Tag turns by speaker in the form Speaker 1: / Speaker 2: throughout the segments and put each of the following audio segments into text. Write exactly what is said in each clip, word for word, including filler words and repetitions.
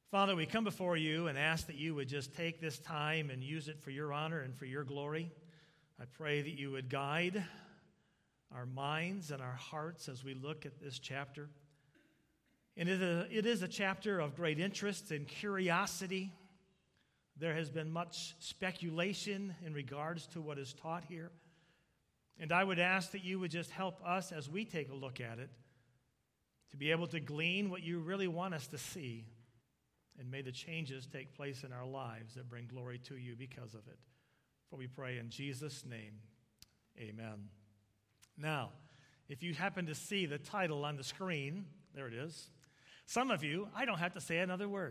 Speaker 1: Father, we come before you and ask that you would just take this time and use it for your honor and for your glory. I pray that you would guide our minds and our hearts as we look at this chapter. And it is a, it is a chapter of great interest and curiosity. There has been much speculation in regards to what is taught here. And I would ask that you would just help us as we take a look at it to be able to glean what you really want us to see. And may the changes take place in our lives that bring glory to you because of it. For we pray in Jesus' name, amen. Now, if you happen to see the title on the screen, there it is. Some of you, I don't have to say another word.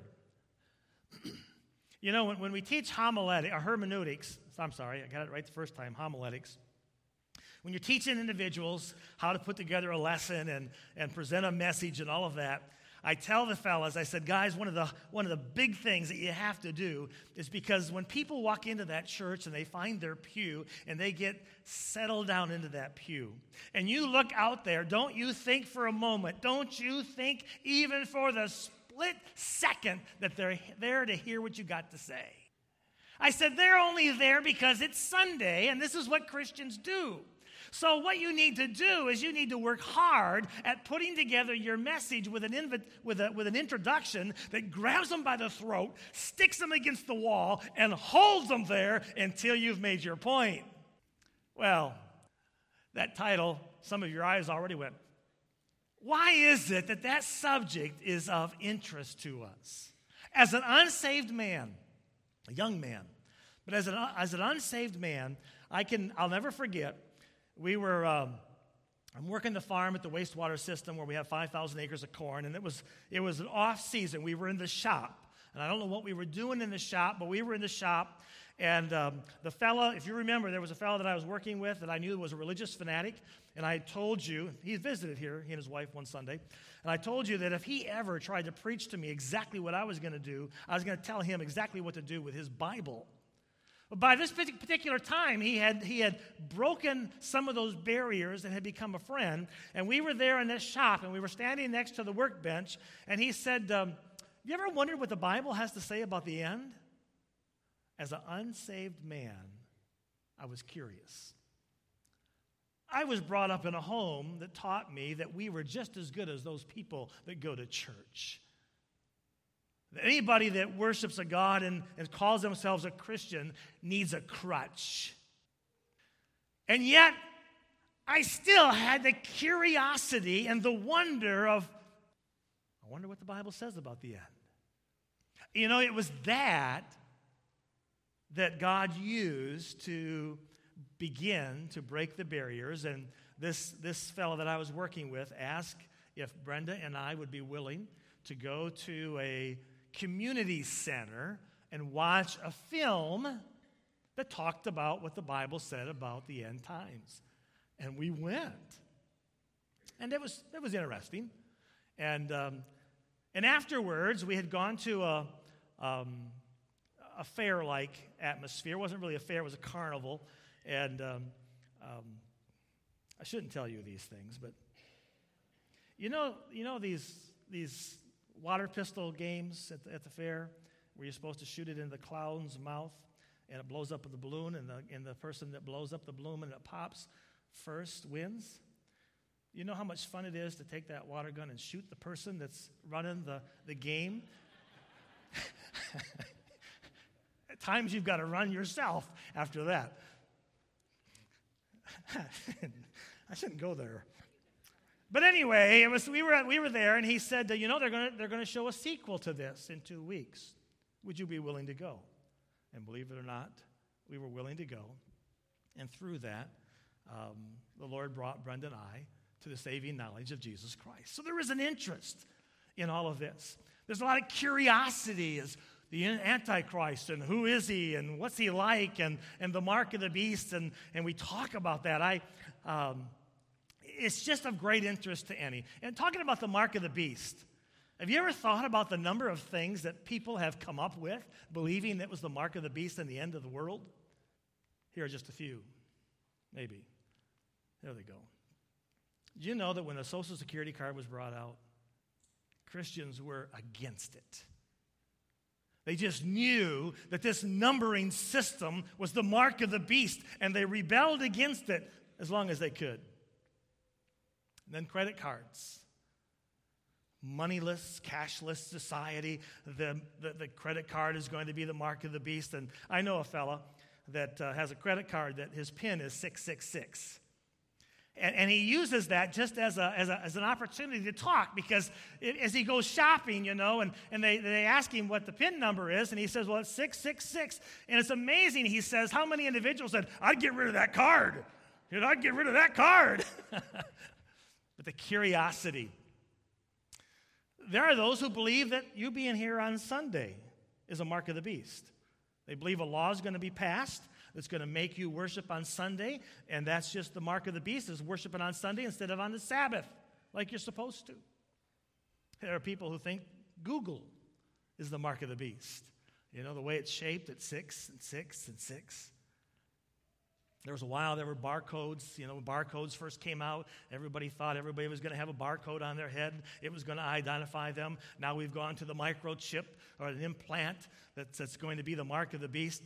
Speaker 1: You know, when, when we teach homiletic, or hermeneutics, I'm sorry, I got it right the first time, homiletics. When you're teaching individuals how to put together a lesson and, and present a message and all of that, I tell the fellas, I said, guys, one of the one of the big things that you have to do is because when people walk into that church and they find their pew and they get settled down into that pew, and you look out there, don't you think for a moment, don't you think even for the split second that they're there to hear what you got to say? I said, they're only there because it's Sunday, and this is what Christians do. So what you need to do is you need to work hard at putting together your message with an inv- with a, with an introduction that grabs them by the throat, sticks them against the wall, and holds them there until you've made your point. Well, that title, some of your eyes already went. Why is it that that subject is of interest to us? As an unsaved man, a young man, but as an, as an unsaved man, I can, I'll never forget. We were, um, I'm working the farm at the wastewater system where we have five thousand acres of corn, and it was it was an off season. We were in the shop, and I don't know what we were doing in the shop, but we were in the shop, and um, the fella, if you remember, there was a fella that I was working with that I knew was a religious fanatic, and I told you, he visited here, he and his wife one Sunday, and I told you that if he ever tried to preach to me exactly what I was going to do, I was going to tell him exactly what to do with his Bible. But by this particular time, he had he had broken some of those barriers and had become a friend. And we were there in this shop, and we were standing next to the workbench. And he said, um, you ever wondered what the Bible has to say about the end? As an unsaved man, I was curious. I was brought up in a home that taught me that we were just as good as those people that go to church. Anybody that worships a God and, and calls themselves a Christian needs a crutch. And yet, I still had the curiosity and the wonder of, I wonder what the Bible says about the end. You know, it was that that God used to begin to break the barriers. And this, this fellow that I was working with asked if Brenda and I would be willing to go to a community center and watch a film that talked about what the Bible said about the end times. And we went. And it was it was interesting. And um, and afterwards, we had gone to a, um, a fair-like atmosphere. It wasn't really a fair, it was a carnival. And um, um, I shouldn't tell you these things, but you know, you know these these water pistol games at the, at the fair where you're supposed to shoot it in the clown's mouth and it blows up with the balloon, and the, and the person that blows up the balloon and it pops first wins? You know how much fun it is to take that water gun and shoot the person that's running the, the game? At times you've got to run yourself after that. I shouldn't go there. But anyway, it was we were we were there, and he said, you know, they're going to they're going to show a sequel to this in two weeks. Would you be willing to go? And believe it or not, we were willing to go. And through that, um, the Lord brought Brenda and I to the saving knowledge of Jesus Christ. So there is an interest in all of this. There's a lot of curiosity as the Antichrist, and who is he, and what's he like, and, and the mark of the beast, and, and we talk about that. I, um, it's just of great interest to any. And talking about the mark of the beast, have you ever thought about the number of things that people have come up with, believing that was the mark of the beast and the end of the world? Here are just a few, maybe. There they go. Did you know that when the Social Security card was brought out, Christians were against it? They just knew that this numbering system was the mark of the beast, and they rebelled against it as long as they could. And then credit cards. Moneyless, cashless society. The, the, the credit card is going to be the mark of the beast. And I know a fella that uh, has a credit card that his PIN is six six six. And, and he uses that just as, a, as, a, as an opportunity to talk, because it, as he goes shopping, you know, and, and they, they ask him what the PIN number is, and he says, well, it's six six six. And it's amazing, he says, how many individuals said, I'd get rid of that card. You know, I'd get rid of that card. But the curiosity. There are those who believe that you being here on Sunday is a mark of the beast. They believe a law is going to be passed that's going to make you worship on Sunday, and that's just the mark of the beast, is worshiping on Sunday instead of on the Sabbath, like you're supposed to. There are people who think Google is the mark of the beast. You know, the way it's shaped at six and six and six. There was a while there were barcodes. You know, when barcodes first came out, everybody thought everybody was going to have a barcode on their head. It was going to identify them. Now we've gone to the microchip, or an implant that's, that's going to be the mark of the beast.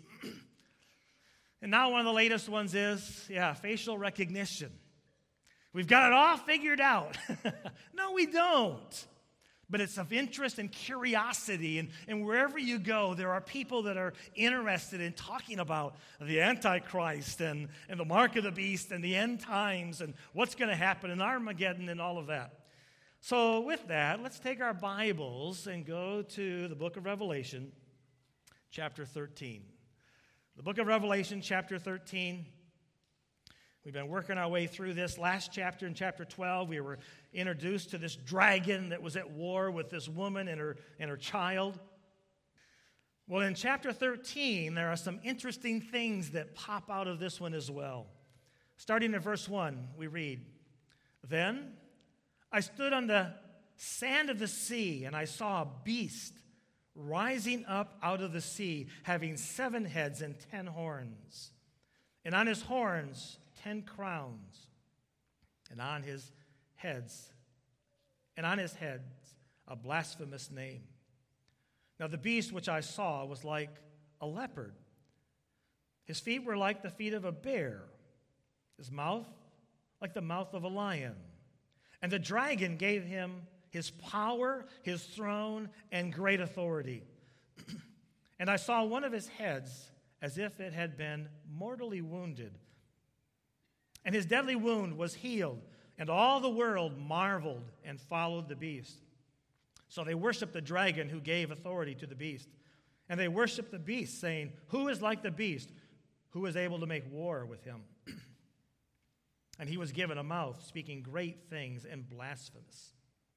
Speaker 1: And now one of the latest ones is, yeah, facial recognition. We've got it all figured out. No, we don't. But it's of interest and curiosity, and, and wherever you go, there are people that are interested in talking about the Antichrist and, and the mark of the beast and the end times and what's going to happen in Armageddon and all of that. So with that, let's take our Bibles and go to the book of Revelation, chapter thirteen. The book of Revelation, chapter thirteen. We've been working our way through this. Last chapter, in chapter twelve, we were introduced to this dragon that was at war with this woman and her, and her child. Well, in chapter thirteen, there are some interesting things that pop out of this one as well. Starting in verse one, we read, Then I stood on the sand of the sea, and I saw a beast rising up out of the sea, having seven heads and ten horns. And on his horns ten crowns, and on his heads, and on his heads a blasphemous name. Now the beast which I saw was like a leopard. His feet were like the feet of a bear, his mouth like the mouth of a lion. And the dragon gave him his power, his throne, and great authority. And I saw one of his heads as if it had been mortally wounded. And his deadly wound was healed, and all the world marveled and followed the beast. So they worshiped the dragon who gave authority to the beast. And they worshiped the beast, saying, Who is like the beast? Who is able to make war with him? And he was given a mouth, speaking great things and blasphemous.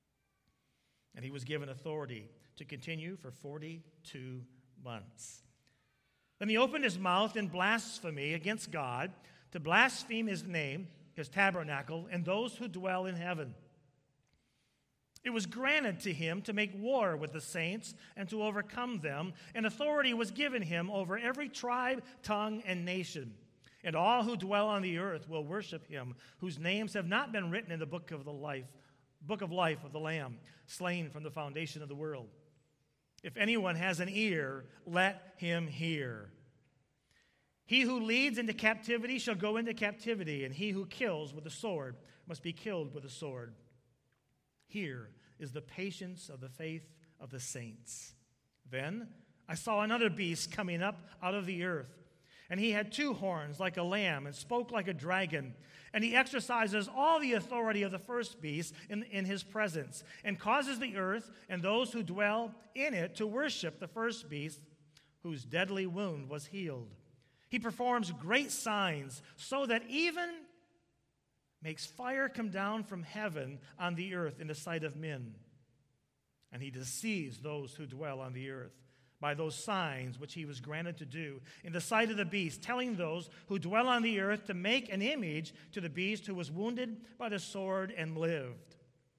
Speaker 1: And he was given authority to continue for forty-two months. Then he opened his mouth in blasphemy against God, to blaspheme his name, his tabernacle, and those who dwell in heaven. It was granted to him to make war with the saints and to overcome them, and authority was given him over every tribe, tongue, and nation. And all who dwell on the earth will worship him, whose names have not been written in the book of the life, book of life of the Lamb, slain from the foundation of the world. If anyone has an ear, let him hear. He who leads into captivity shall go into captivity, and he who kills with a sword must be killed with a sword. Here is the patience of the faith of the saints. Then I saw another beast coming up out of the earth, and he had two horns like a lamb and spoke like a dragon. And he exercises all the authority of the first beast in, in his presence, and causes the earth and those who dwell in it to worship the first beast, whose deadly wound was healed. He performs great signs, so that even makes fire come down from heaven on the earth in the sight of men. And he deceives those who dwell on the earth by those signs which he was granted to do in the sight of the beast, telling those who dwell on the earth to make an image to the beast who was wounded by the sword and lived.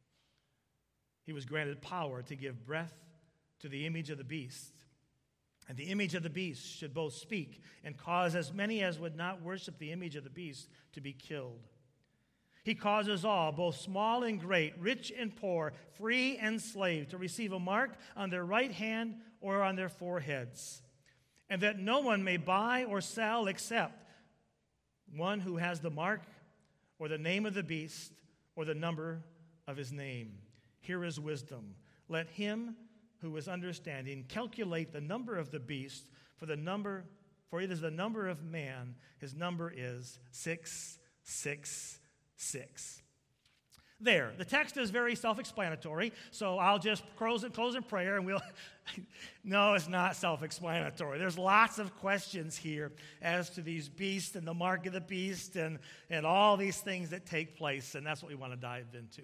Speaker 1: He was granted power to give breath to the image of the beast. And the image of the beast should both speak and cause as many as would not worship the image of the beast to be killed. He causes all, both small and great, rich and poor, free and slave, to receive a mark on their right hand or on their foreheads, and that no one may buy or sell except one who has the mark or the name of the beast or the number of his name. Here is wisdom. Let him who is understanding calculate the number of the beast, for the number, for it is the number of man. His number is six six six. There, the text is very self-explanatory, so I'll just close, close in prayer and we'll... No, it's not self-explanatory. There's lots of questions here as to these beasts and the mark of the beast and, and all these things that take place, and that's what we want to dive into.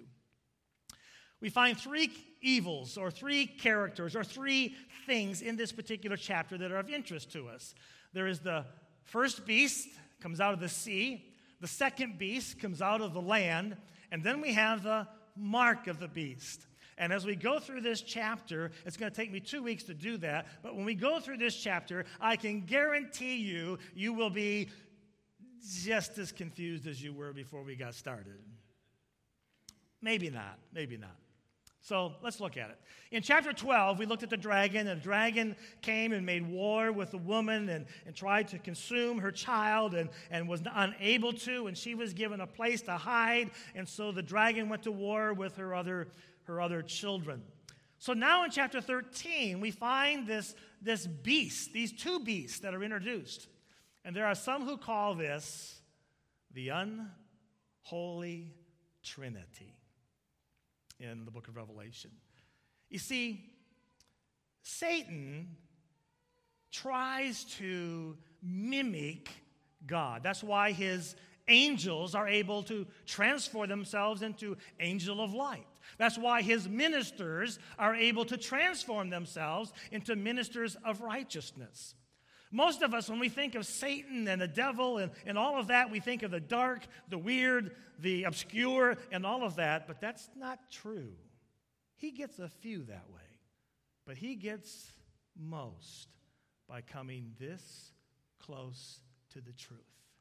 Speaker 1: We find three evils or three characters or three things in this particular chapter that are of interest to us. There is the first beast, comes out of the sea. The second beast comes out of the land. And then we have the mark of the beast. And as we go through this chapter, it's going to take me two weeks to do that. But when we go through this chapter, I can guarantee you, you will be just as confused as you were before we got started. Maybe not. Maybe not. So let's look at it. In chapter twelve, we looked at the dragon, and the dragon came and made war with the woman and, and tried to consume her child and, and was unable to, and she was given a place to hide, and so the dragon went to war with her other, her other children. So now in chapter thirteen, we find this, this beast, these two beasts that are introduced. And there are some who call this the unholy Trinity in the book of Revelation. You see, Satan tries to mimic God. That's why his angels are able to transform themselves into angel of light. That's why his ministers are able to transform themselves into ministers of righteousness. Most of us, when we think of Satan and the devil and, and all of that, we think of the dark, the weird, the obscure, and all of that, but that's not true. He gets a few that way, but he gets most by coming this close to the truth.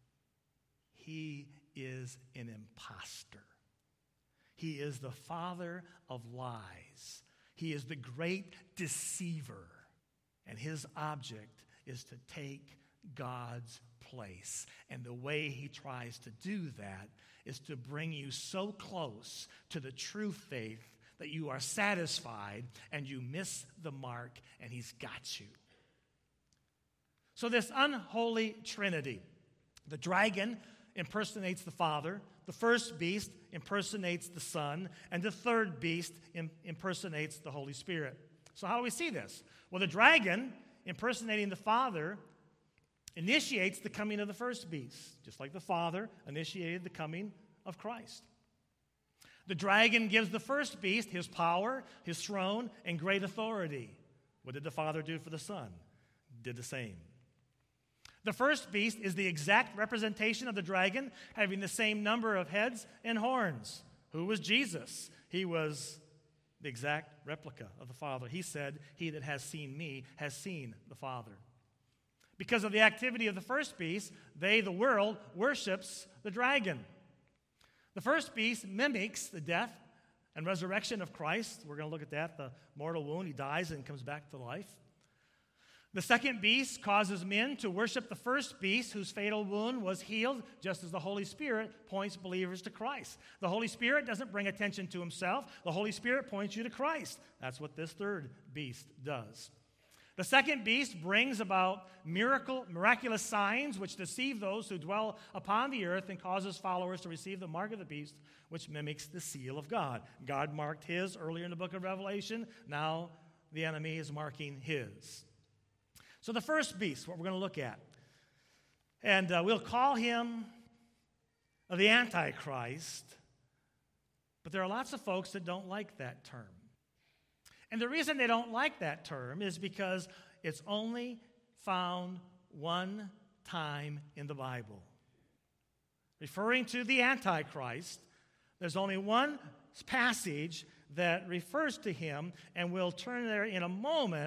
Speaker 1: He is an imposter. He is the father of lies. He is the great deceiver, and his object is to take God's place. And the way he tries to do that is to bring you so close to the true faith that you are satisfied and you miss the mark and he's got you. So this unholy Trinity, the dragon impersonates the Father, the first beast impersonates the Son, and the third beast impersonates the Holy Spirit. So how do we see this? Well, the dragon impersonating the Father initiates the coming of the first beast, just like the Father initiated the coming of Christ. The dragon gives the first beast his power, his throne, and great authority. What did the Father do for the Son? Did the same. The first beast is the exact representation of the dragon, having the same number of heads and horns. Who was Jesus? He was the exact replica of the Father. He said, "He that has seen me has seen the Father." Because of the activity of the first beast, they, the world, worships the dragon. The first beast mimics the death and resurrection of Christ. We're going to look at that, the mortal wound. He dies and comes back to life. The second beast causes men to worship the first beast whose fatal wound was healed, just as the Holy Spirit points believers to Christ. The Holy Spirit doesn't bring attention to himself. The Holy Spirit points you to Christ. That's what this third beast does. The second beast brings about miracle, miraculous signs which deceive those who dwell upon the earth and causes followers to receive the mark of the beast, which mimics the seal of God. God marked his earlier in the book of Revelation. Now the enemy is marking his. So the first beast, what we're going to look at, and uh, we'll call him the Antichrist, but there are lots of folks that don't like that term. And the reason they don't like that term is because it's only found one time in the Bible. Referring to the Antichrist, there's only one passage that refers to him, and we'll turn there in a moment.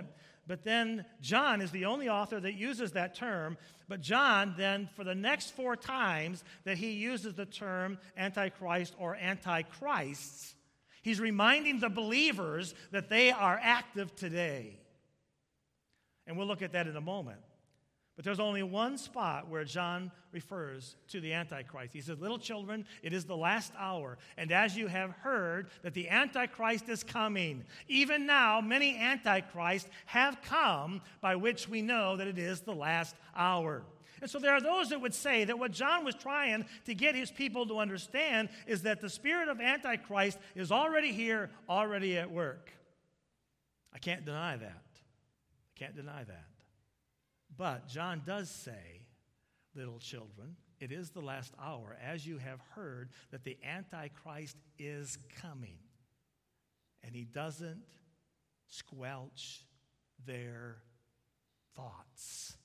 Speaker 1: But then John is the only author that uses that term. But John then, for the next four times that he uses the term Antichrist or Antichrists, he's reminding the believers that they are active today. And we'll look at that in a moment. But there's only one spot where John refers to the Antichrist. He says, little children, it is the last hour. And as you have heard that the Antichrist is coming, even now many Antichrists have come, by which we know that it is the last hour. And so there are those that would say that what John was trying to get his people to understand is that the spirit of Antichrist is already here, already at work. I can't deny that. I can't deny that. But John does say, little children, it is the last hour, as you have heard that the Antichrist is coming. And he doesn't squelch their thoughts.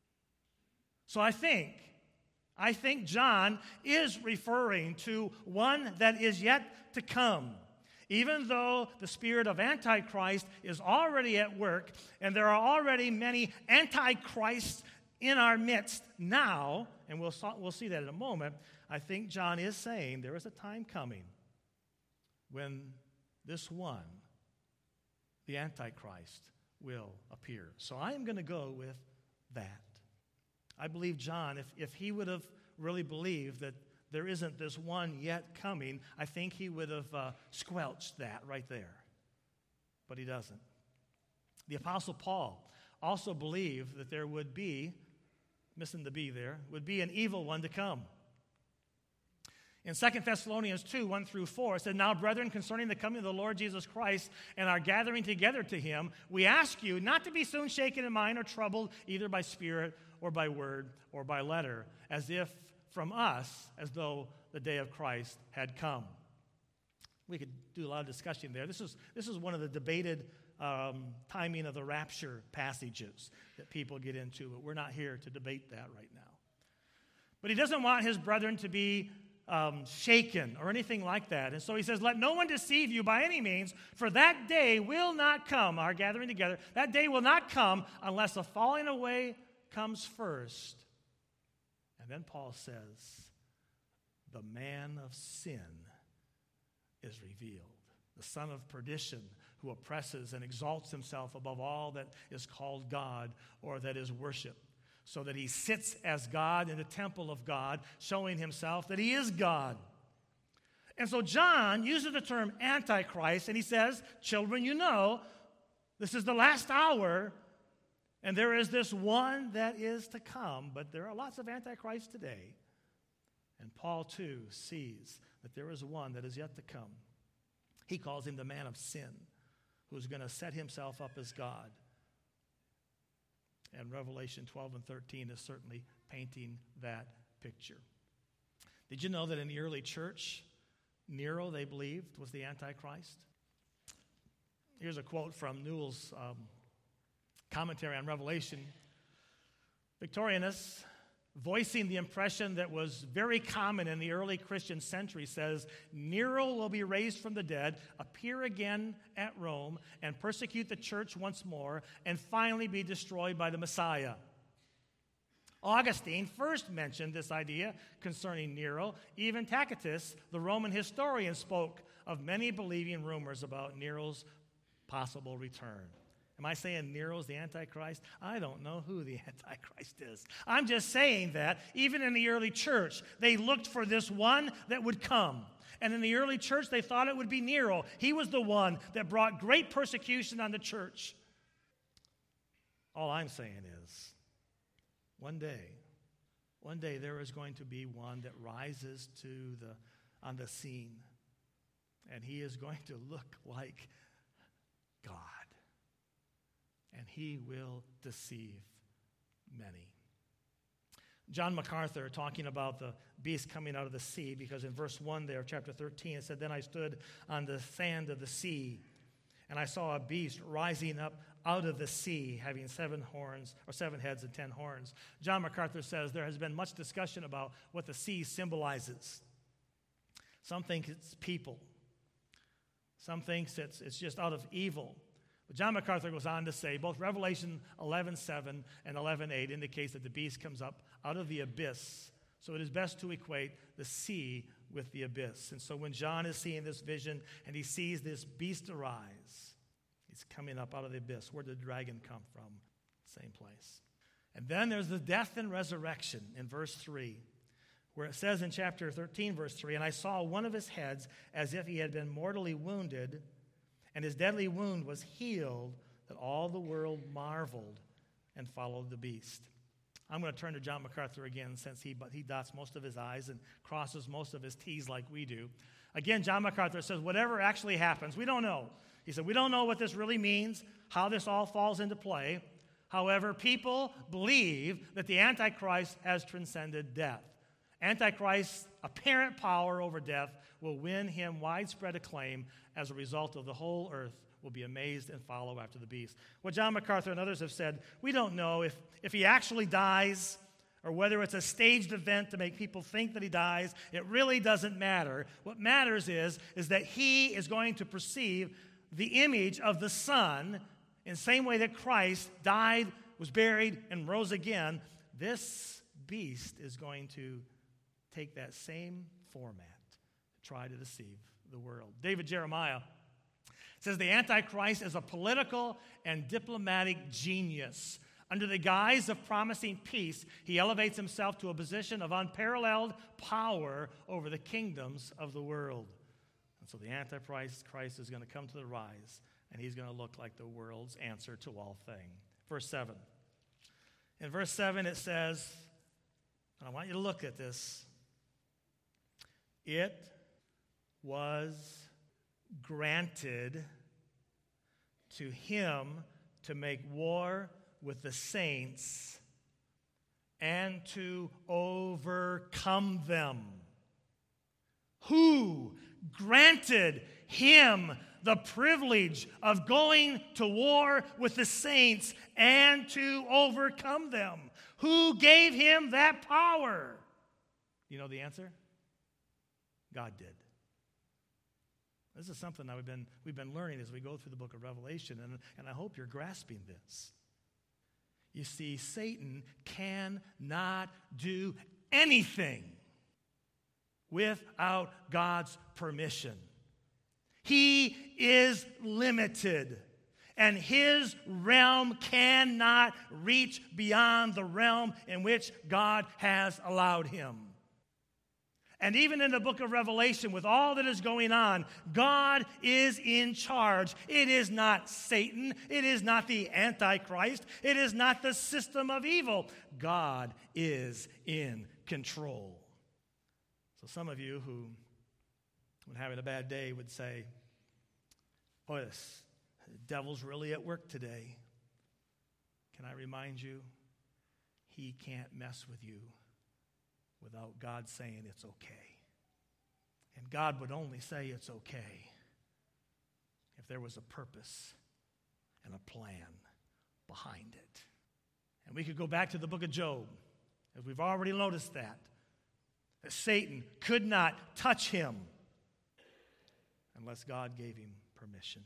Speaker 1: So I think, I think John is referring to one that is yet to come. Even though the spirit of Antichrist is already at work, and there are already many Antichrists in our midst now, and we'll, we'll see that in a moment, I think John is saying there is a time coming when this one, the Antichrist, will appear. So I am going to go with that. I believe John, if, if he would have really believed that there isn't this one yet coming, I think he would have uh, squelched that right there. But he doesn't. The Apostle Paul also believed that there would be, missing the B there, would be an evil one to come. In Second Thessalonians two, one through four, it said, now, brethren, concerning the coming of the Lord Jesus Christ and our gathering together to him, we ask you not to be soon shaken in mind or troubled, either by spirit or by word or by letter, as if from us, as though the day of Christ had come. We could do a lot of discussion there. This is, this is one of the debated um, timing of the rapture passages that people get into, but we're not here to debate that right now. But he doesn't want his brethren to be um, shaken or anything like that. And so he says, let no one deceive you by any means, for that day will not come, our gathering together, that day will not come unless a falling away comes first. And then Paul says, the man of sin is revealed, the son of perdition who oppresses and exalts himself above all that is called God or that is worshiped, so that he sits as God in the temple of God, showing himself that he is God. And so John uses the term Antichrist, and he says, children, you know, this is the last hour, and there is this one that is to come, but there are lots of Antichrists today. And Paul, too, sees that there is one that is yet to come. He calls him the man of sin, who is going to set himself up as God. And Revelation twelve and thirteen is certainly painting that picture. Did you know that in the early church, Nero, they believed, was the Antichrist? Here's a quote from Newell's um, commentary on Revelation. Victorinus, voicing the impression that was very common in the early Christian century, says, Nero will be raised from the dead, appear again at Rome, and persecute the church once more, and finally be destroyed by the Messiah. Augustine first mentioned this idea concerning Nero. Even Tacitus, the Roman historian, spoke of many believing rumors about Nero's possible return. Am I saying Nero's the Antichrist? I don't know who the Antichrist is. I'm just saying that even in the early church, they looked for this one that would come. And in the early church, they thought it would be Nero. He was the one that brought great persecution on the church. All I'm saying is, one day, one day there is going to be one that rises to the on the scene, and he is going to look like God. And he will deceive many. John MacArthur, talking about the beast coming out of the sea, because in verse one there of chapter thirteen, it said, Then I stood on the sand of the sea, and I saw a beast rising up out of the sea, having seven horns, or seven heads and ten horns. John MacArthur says there has been much discussion about what the sea symbolizes. Some think it's people. Some think it's, it's just out of evil. But John MacArthur goes on to say both Revelation eleven seven and eleven eight indicates that the beast comes up out of the abyss. So it is best to equate the sea with the abyss. And so when John is seeing this vision and he sees this beast arise, he's coming up out of the abyss. Where did the dragon come from? Same place. And then there's the death and resurrection in verse three, where it says in chapter thirteen, verse three, and I saw one of his heads as if he had been mortally wounded, and his deadly wound was healed, that all the world marveled and followed the beast. I'm going to turn to John MacArthur again, since he, he dots most of his I's and crosses most of his T's like we do. Again, John MacArthur says, whatever actually happens, we don't know. He said, we don't know what this really means, how this all falls into play. However, people believe that the Antichrist has transcended death. Antichrist's apparent power over death will win him widespread acclaim. As a result of the whole earth will be amazed and follow after the beast. What John MacArthur and others have said, we don't know if, if he actually dies or whether it's a staged event to make people think that he dies. It really doesn't matter. What matters is, is that he is going to perceive the image of the Son in the same way that Christ died, was buried, and rose again. This beast is going to take that same format to try to deceive the world. David Jeremiah says the Antichrist is a political and diplomatic genius. Under the guise of promising peace, he elevates himself to a position of unparalleled power over the kingdoms of the world. And so the Antichrist Christ is going to come to the rise, and he's going to look like the world's answer to all things. Verse seven. In verse seven it says, and I want you to look at this, it was granted to him to make war with the saints and to overcome them. Who granted him the privilege of going to war with the saints and to overcome them? Who gave him that power? You know the answer? God did. This is something that we've been, we've been learning as we go through the book of Revelation, and, and I hope you're grasping this. You see, Satan cannot do anything without God's permission. He is limited, and his realm cannot reach beyond the realm in which God has allowed him. And even in the book of Revelation, with all that is going on, God is in charge. It is not Satan. It is not the Antichrist. It is not the system of evil. God is in control. So some of you who, when having a bad day, would say, boy, this devil's really at work today. Can I remind you, he can't mess with you without God saying it's okay. And God would only say it's okay if there was a purpose and a plan behind it. And we could go back to the book of Job, as we've already noticed that, that Satan could not touch him unless God gave him permission.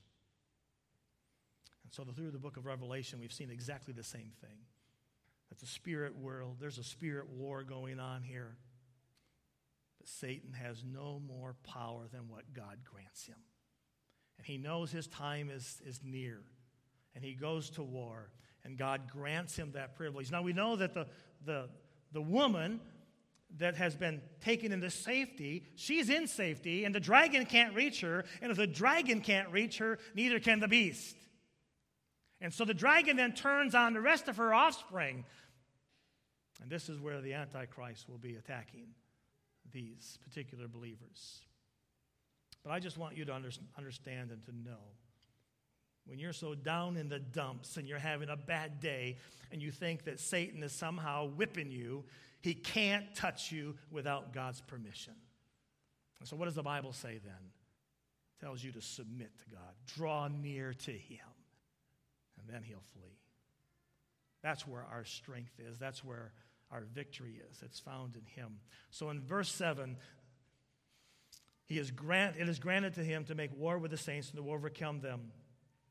Speaker 1: And so through the book of Revelation, we've seen exactly the same thing. That the spirit world, there's a spirit war going on here. But Satan has no more power than what God grants him. And he knows his time is, is near. And he goes to war. And God grants him that privilege. Now we know that the, the, the woman that has been taken into safety, she's in safety, and the dragon can't reach her. And if the dragon can't reach her, neither can the beast. And so the dragon then turns on the rest of her offspring. And this is where the Antichrist will be attacking these particular believers. But I just want you to under, understand and to know, when you're so down in the dumps and you're having a bad day and you think that Satan is somehow whipping you, he can't touch you without God's permission. And so what does the Bible say then? It tells you to submit to God. Draw near to him. And then he'll flee. That's where our strength is. That's where our victory is. It's found in him. So in verse seven, he is grant, it is granted to him to make war with the saints and to overcome them.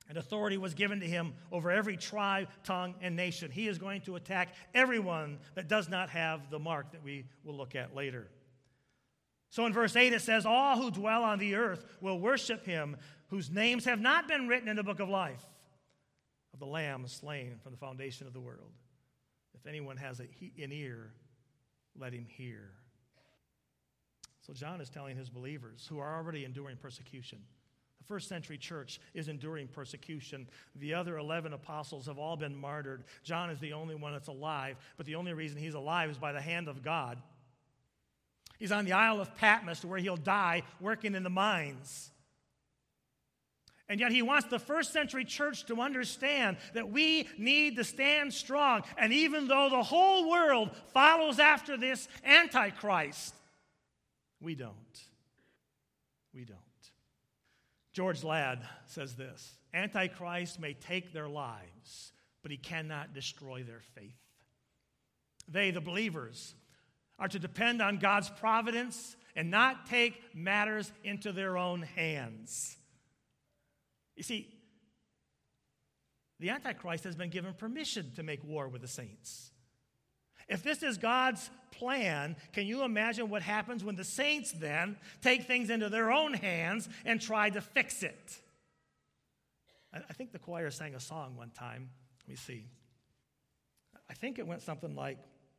Speaker 1: And authority was given to him over every tribe, tongue, and nation. He is going to attack everyone that does not have the mark that we will look at later. So in verse eight it says, all who dwell on the earth will worship him, whose names have not been written in the book of life of the Lamb slain from the foundation of the world. If anyone has an ear, let him hear. So John is telling his believers who are already enduring persecution. The first century church is enduring persecution. The other eleven apostles have all been martyred. John is the only one that's alive, but the only reason he's alive is by the hand of God. He's on the Isle of Patmos where he'll die working in the mines. And yet he wants the first century church to understand that we need to stand strong. And even though the whole world follows after this Antichrist, we don't. We don't. George Ladd says this, Antichrist may take their lives, but he cannot destroy their faith. They, the believers, are to depend on God's providence and not take matters into their own hands. You see, the Antichrist has been given permission to make war with the saints. If this is God's plan, can you imagine what happens when the saints then take things into their own hands and try to fix it? I think the choir sang a song one time. Let me see. I think it went something like,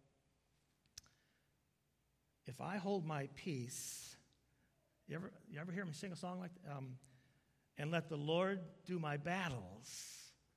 Speaker 1: if I hold my peace, you ever, you ever hear me sing a song like that? Um, and let the Lord do my battles.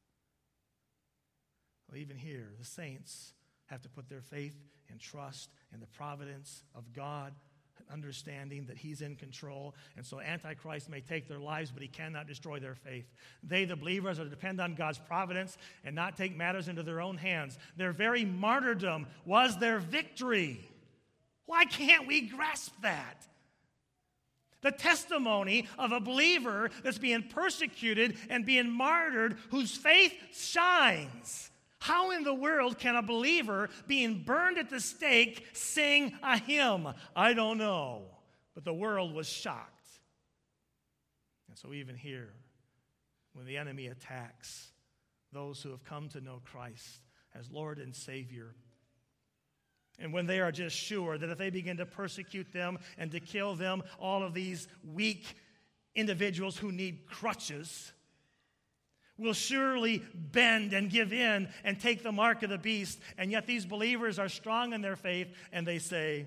Speaker 1: Well, even here, the saints have to put their faith and trust in the providence of God, understanding that he's in control. And so Antichrist may take their lives, but he cannot destroy their faith. They, the believers, are to depend on God's providence and not take matters into their own hands. Their very martyrdom was their victory. Why can't we grasp that? The testimony of a believer that's being persecuted and being martyred, whose faith shines. How in the world can a believer being burned at the stake sing a hymn? I don't know. But the world was shocked. And so even here, when the enemy attacks those who have come to know Christ as Lord and Savior, and when they are just sure that if they begin to persecute them and to kill them, all of these weak individuals who need crutches will surely bend and give in and take the mark of the beast. And yet these believers are strong in their faith, and they say,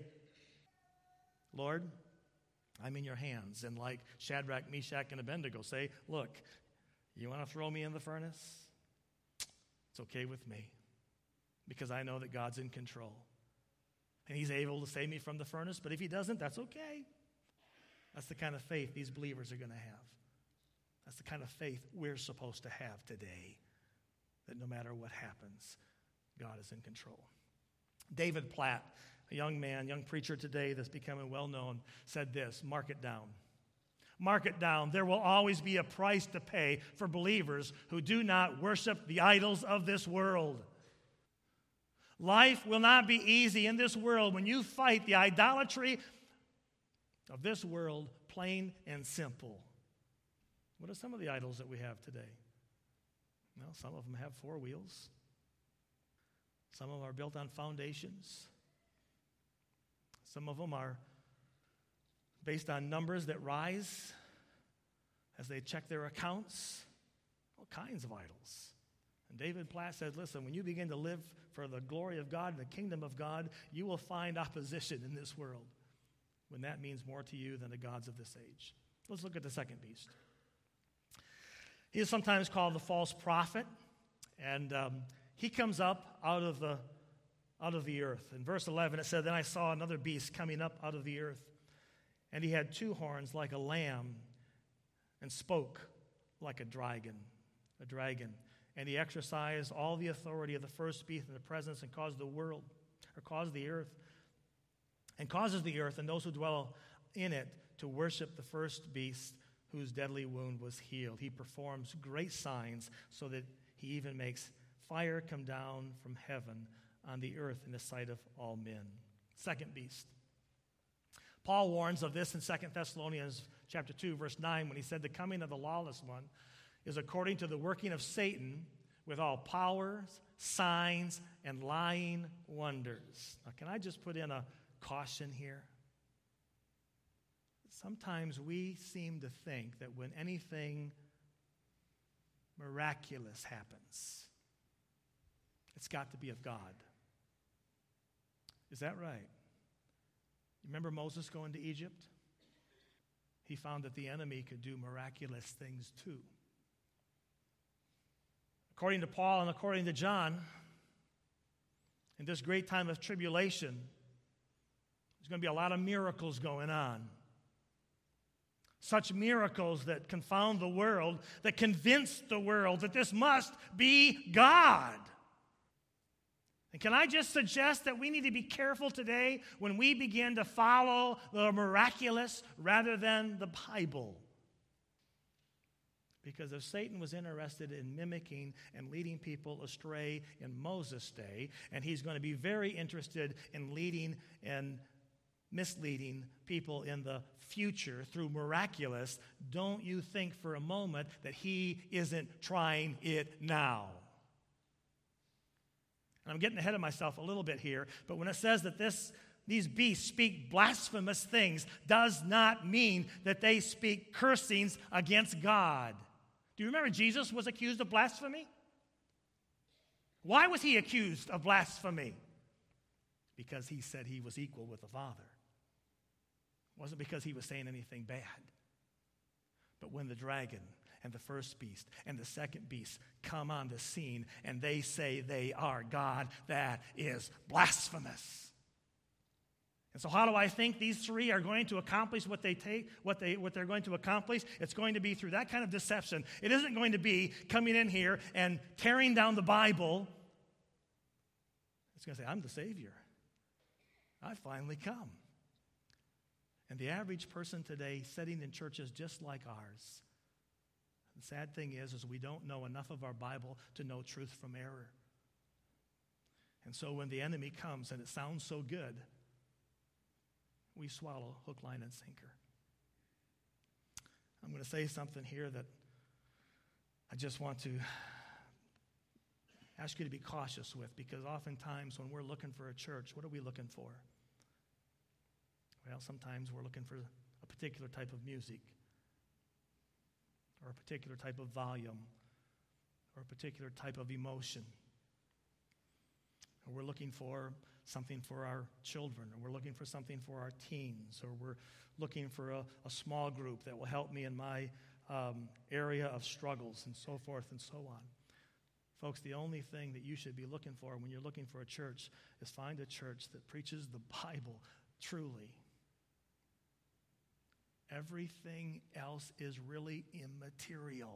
Speaker 1: Lord, I'm in your hands. And like Shadrach, Meshach, and Abednego say, look, you want to throw me in the furnace? It's okay with me, because I know that God's in control. And he's able to save me from the furnace, but if he doesn't, that's okay. That's the kind of faith these believers are going to have. That's the kind of faith we're supposed to have today, that no matter what happens, God is in control. David Platt, a young man, young preacher today that's becoming well known, said this, mark it down. Mark it down. There will always be a price to pay for believers who do not worship the idols of this world. Life will not be easy in this world when you fight the idolatry of this world, plain and simple. What are some of the idols that we have today? Well, some of them have four wheels. Some of them are built on foundations. Some of them are based on numbers that rise as they check their accounts. All kinds of idols. And David Platt said, listen, when you begin to live for the glory of God and the kingdom of God, you will find opposition in this world when that means more to you than the gods of this age. Let's look at the second beast. He is sometimes called the false prophet, and um, he comes up out of the out of the earth. In verse eleven, it said, then I saw another beast coming up out of the earth, and he had two horns like a lamb, and spoke like a dragon, a dragon. And he exercised all the authority of the first beast in the presence, and caused the world, or caused the earth, and causes the earth and those who dwell in it to worship the first beast, whose deadly wound was healed. He performs great signs, so that he even makes fire come down from heaven on the earth in the sight of all men. Second beast. Paul warns of this in Second Thessalonians chapter two, verse nine, when he said, the coming of the lawless one is according to the working of Satan with all powers, signs, and lying wonders. Now, can I just put in a caution here? Sometimes we seem to think that when anything miraculous happens, it's got to be of God. Is that right? You remember Moses going to Egypt? He found that the enemy could do miraculous things too. According to Paul and according to John, in this great time of tribulation, there's going to be a lot of miracles going on. Such miracles that confound the world, that convince the world that this must be God. And can I just suggest that we need to be careful today when we begin to follow the miraculous rather than the Bible? Because if Satan was interested in mimicking and leading people astray in Moses' day, and he's going to be very interested in leading and misleading people in the future through miraculous, don't you think for a moment that he isn't trying it now? And I'm getting ahead of myself a little bit here, but when it says that this these beasts speak blasphemous things, does not mean that they speak cursings against God. Do you remember Jesus was accused of blasphemy? Why was he accused of blasphemy? Because he said he was equal with the Father. It wasn't because he was saying anything bad. But when the dragon and the first beast and the second beast come on the scene and they say they are God, that is blasphemous. And so how do I think these three are going to accomplish what they take, what they what they're going to accomplish? It's going to be through that kind of deception. It isn't going to be coming in here and tearing down the Bible. It's going to say, I'm the Savior. I've finally come. And the average person today sitting in churches just like ours, the sad thing is, is we don't know enough of our Bible to know truth from error. And so when the enemy comes and it sounds so good, we swallow hook, line, and sinker. I'm going to say something here that I just want to ask you to be cautious with, because oftentimes when we're looking for a church, what are we looking for? Well, sometimes we're looking for a particular type of music, or a particular type of volume, or a particular type of emotion. Or we're looking for something for our children, or we're looking for something for our teens, or we're looking for a, a small group that will help me in my um, area of struggles, and so forth and so on. Folks, the only thing that you should be looking for when you're looking for a church is find a church that preaches the Bible truly. Everything else is really immaterial.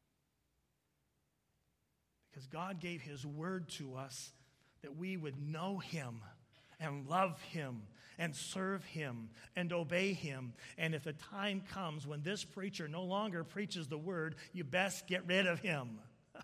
Speaker 1: Because God gave his word to us that we would know him and love him and serve him and obey him. And if the time comes when this preacher no longer preaches the word, you best get rid of him.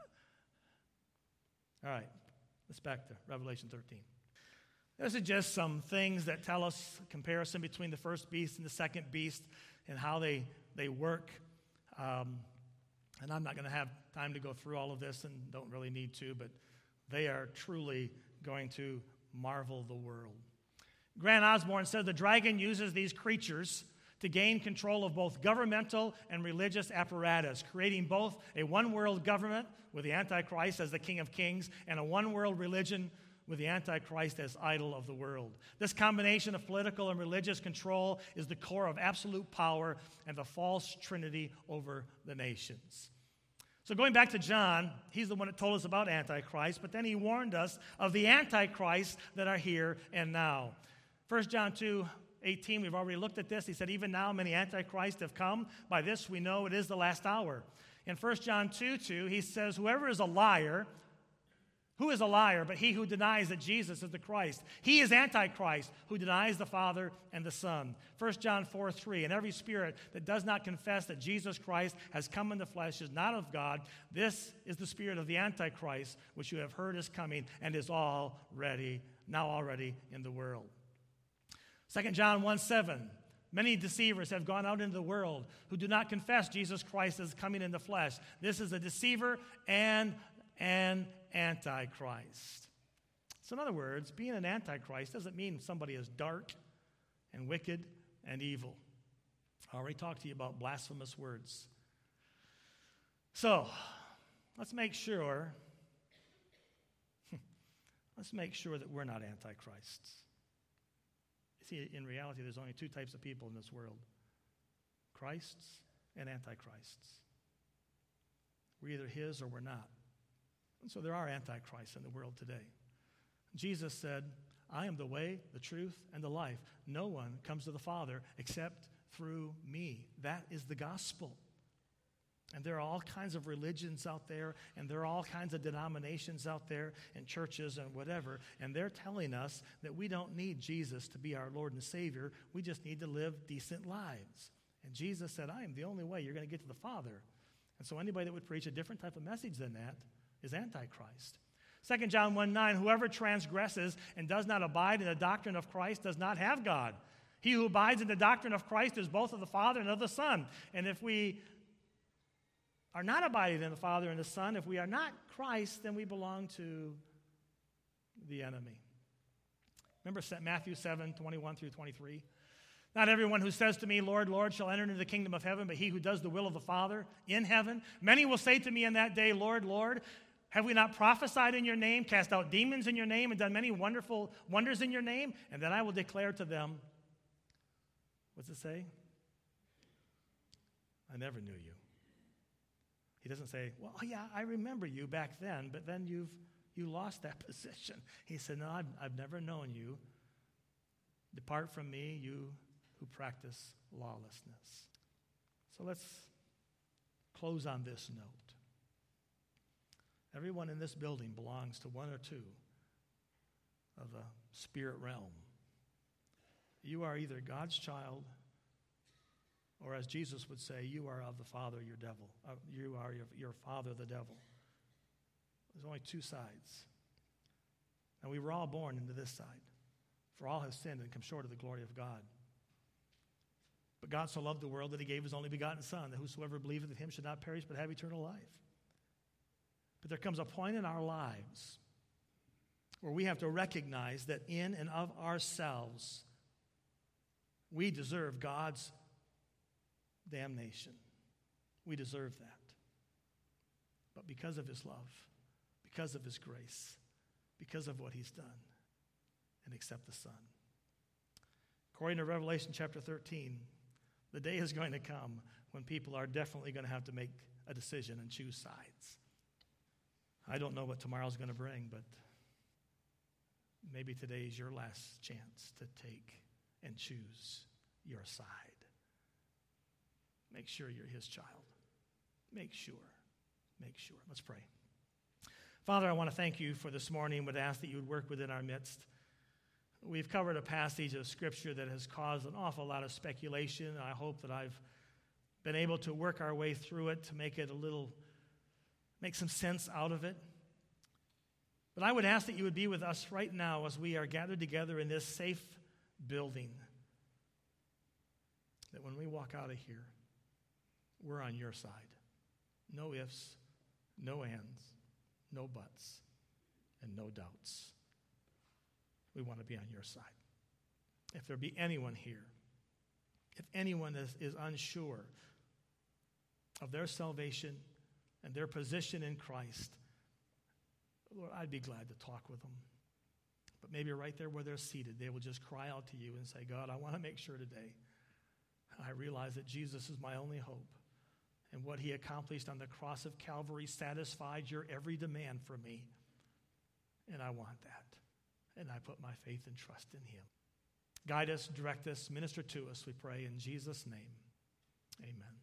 Speaker 1: All right, let's back to Revelation thirteen. This is just some things that tell us a comparison between the first beast and the second beast and how they, they work. Um, and I'm not going to have time to go through all of this and don't really need to, but they are truly going to marvel the world. Grant Osborne said the dragon uses these creatures to gain control of both governmental and religious apparatus, creating both a one-world government with the Antichrist as the King of Kings and a one-world religion with the Antichrist as idol of the world. This combination of political and religious control is the core of absolute power and the false trinity over the nations. So going back to John, he's the one that told us about Antichrist, but then he warned us of the Antichrists that are here and now. First John two eighteen, we've already looked at this. He said, even now many Antichrists have come. By this we know it is the last hour. In First John two two, he says, whoever is a liar, who is a liar but he who denies that Jesus is the Christ? He is Antichrist, who denies the Father and the Son. First John four three, and every spirit that does not confess that Jesus Christ has come in the flesh is not of God. This is the spirit of the Antichrist, which you have heard is coming and is already, now already in the world. Second John one seven, Many deceivers have gone out into the world who do not confess Jesus Christ as coming in the flesh. This is a deceiver and an antichrist. So in other words, being an antichrist doesn't mean somebody is dark and wicked and evil. I already talked to you about blasphemous words. So, let's make sure, let's make sure that we're not antichrists. See, in reality, there's only two types of people in this world: Christs and antichrists. We're either his or we're not. And so there are antichrists in the world today. Jesus said, I am the way, the truth, and the life. No one comes to the Father except through me. That is the gospel. And there are all kinds of religions out there, and there are all kinds of denominations out there, and churches and whatever, and they're telling us that we don't need Jesus to be our Lord and Savior. We just need to live decent lives. And Jesus said, I am the only way you're going to get to the Father. And so anybody that would preach a different type of message than that is Antichrist. Second John one nine, whoever transgresses and does not abide in the doctrine of Christ does not have God. He who abides in the doctrine of Christ is both of the Father and of the Son. And if we are not abiding in the Father and the Son, if we are not Christ, then we belong to the enemy. Remember Matthew seven, twenty-one through twenty-three? Not everyone who says to me, Lord, Lord, shall enter into the kingdom of heaven, but he who does the will of the Father in heaven. Many will say to me in that day, Lord, Lord, have we not prophesied in your name, cast out demons in your name, and done many wonderful wonders in your name? And then I will declare to them, what's it say? I never knew you. He doesn't say, well, yeah, I remember you back then, but then you've you lost that position. He said, no, I've, I've never known you. Depart from me, you who practice lawlessness. So let's close on this note. Everyone in this building belongs to one or two of the spirit realm. You are either God's child, or as Jesus would say, you are of the father, your devil. Uh, you are your, your father, the devil. There's only two sides. And we were all born into this side. For all have sinned and come short of the glory of God. But God so loved the world that he gave his only begotten Son, that whosoever believeth in him should not perish but have eternal life. But there comes a point in our lives where we have to recognize that in and of ourselves, we deserve God's damnation. We deserve that. But because of his love, because of his grace, because of what he's done, and accept the Son. According to Revelation chapter thirteen, the day is going to come when people are definitely going to have to make a decision and choose sides. I don't know what tomorrow's going to bring, but maybe today is your last chance to take and choose your side. Make sure you're his child. Make sure. Make sure. Let's pray. Father, I want to thank you for this morning. Would ask that you would work within our midst. We've covered a passage of Scripture that has caused an awful lot of speculation. I hope that I've been able to work our way through it to make it a little, make some sense out of it. But I would ask that you would be with us right now as we are gathered together in this safe building. That when we walk out of here, we're on your side. No ifs, no ands, no buts, and no doubts. We want to be on your side. If there be anyone here, if anyone is, is unsure of their salvation and their position in Christ, Lord, I'd be glad to talk with them. But maybe right there where they're seated, they will just cry out to you and say, God, I want to make sure today I realize that Jesus is my only hope. And what he accomplished on the cross of Calvary satisfied your every demand for me. And I want that. And I put my faith and trust in him. Guide us, direct us, minister to us, we pray in Jesus' name. Amen.